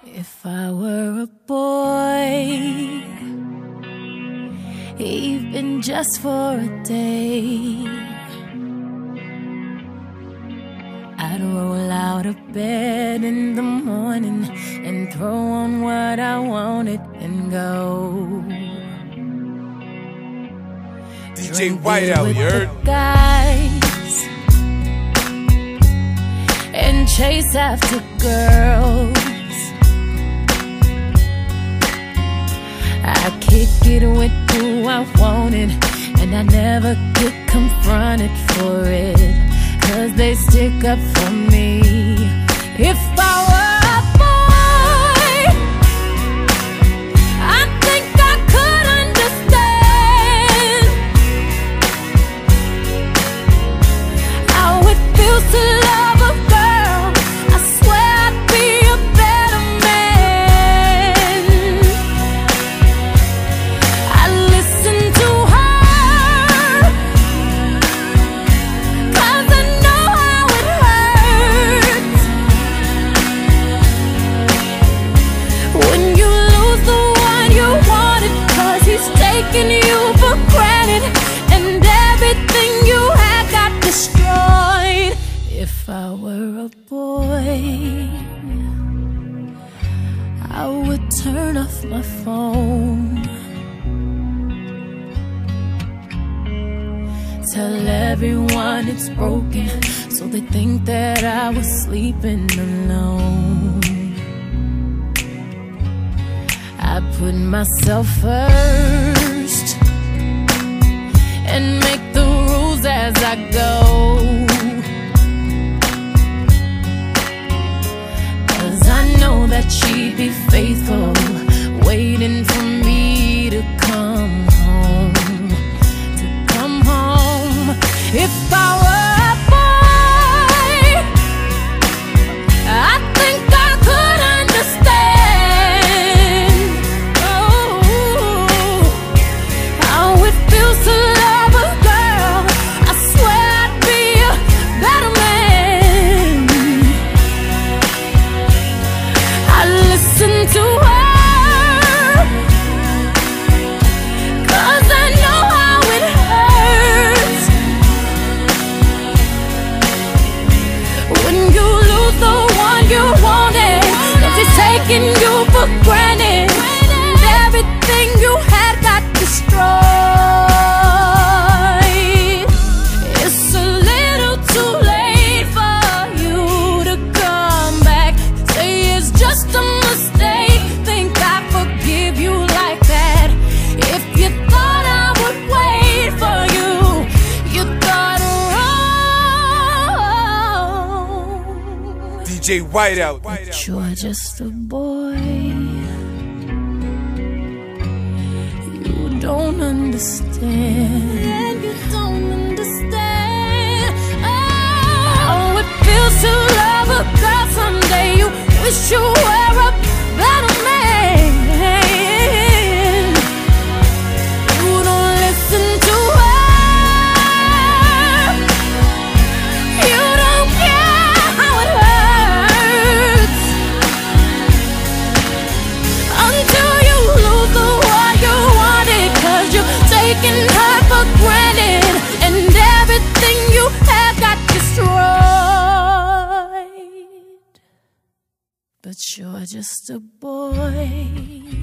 If I were a boy, even just for a day, I'd roll out of bed in the morning and throw on what I wanted and go. DJ Whiteout, you heard? Guys, and chase after girls. I kick it with who I wanted, and I never get confronted for it, 'cause they stick up for me. If I were a boy, I think I could understand how it feels to love a girl. I swear I'd be a better man. I listen to her, 'cause I know how it hurts when you lose the one you wanted, 'cause he's taking you for granted and everything you had got destroyed. If I were a boy, I would turn off my phone, tell everyone it's broken, so they think that I was sleeping alone. I put myself first and make the rules as I go, 'cause I know that she'd be faithful, waiting for me to come home. If I were a boy, I think I could understand how it feels to love a girl. I swear I'd be a better man. I listen to her, 'cause I know how it hurts when you lose the one you wanted, 'cause he's taking you for granted and everything you had got destroyed. It's a little too late for you to come back, say it's just a mistake, think I forgive you like that. If you thought I would wait for you, you thought wrong. DJ Whiteout. But you're just a boy. You don't understand. And you don't understand how it feels to love a girl. Someday you wish you were a better man. You don't listen to her. You don't care how it hurts until you lose the one you wanted, 'cause you're taking her for granted and everything you had got destroyed. But you're just a boy.